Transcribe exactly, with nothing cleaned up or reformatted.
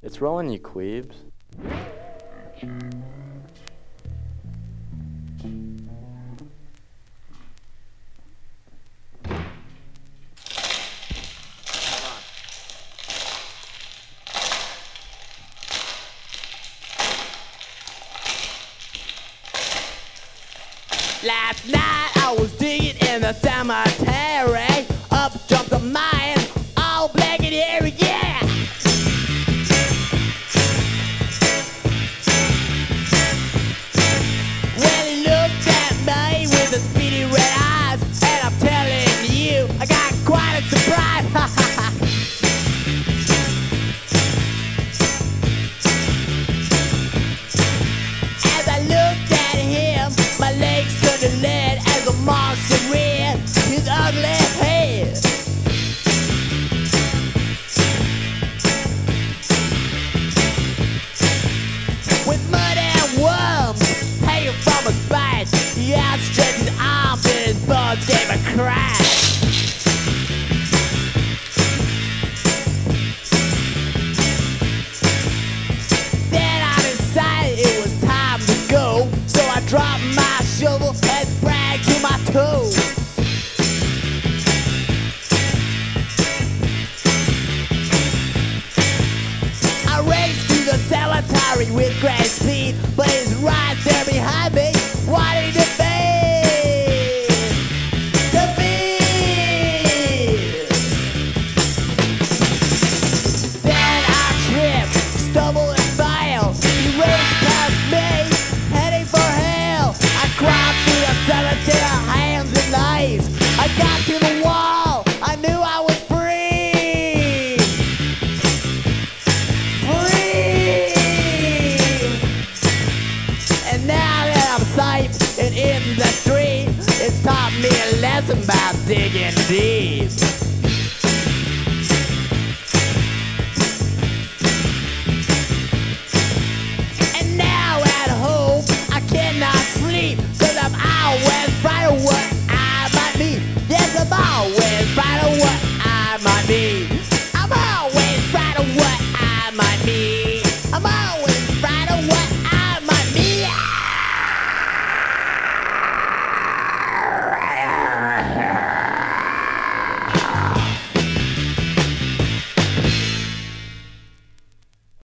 It's rolling, you queebs. Last night I was digging in the cemetery. Up jumped a man, all black and hairy, yeah! Well, he looked at me with his beady red eyes, and I'm telling you, I got quite a surprise. As I looked at him, my legs turned to lead as the monster reared his ugly head. With mud and worms hanging from his back, he outstretched his arms and his buds gave a crack. Then I decided it was time to go, so I dropped my shovel and bragged to my toes. I raced to the cemetery with great speed, but he's right there behind me, wanting to be, to be. Then I tripped, stumbled and fell. He raced past me, heading for hell. I climbed through the cemetery, hands and knees. I got to the wall, I knew I was free. Free. And now that I'm safe and in the street, it's taught me a lesson about digging deep.